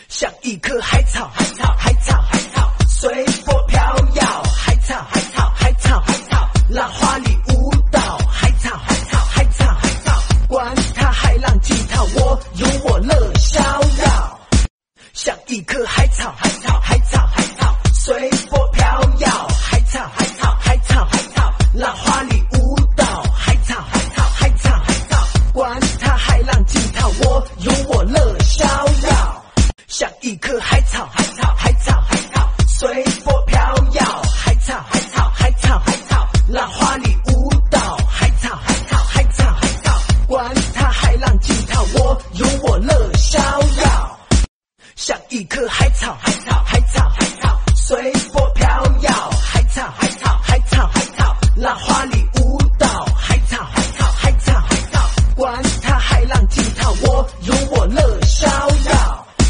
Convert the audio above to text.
像一棵海草，海草，海草，海草，随波飘摇，海草，海草，海草，海草，浪花里舞蹈，海草，海草，海草，海草，管它海浪惊涛，我有我乐逍遥。像一棵海草，海草，海草，海草，随波飘摇，海草，海草，海草，海草，浪花里舞蹈，海草，海草，海草，海草，管它海浪惊涛，我有我乐逍遥。像一棵海草，海草，海草，海草，随波飘摇，海草，海草，海草，海草，浪花里舞蹈，海草，海草，海草，海草，管它海浪惊涛，我有我乐逍遥。像一棵海草，海草，海草，海草，随波飘摇，海草，海草，海草，海草，浪花里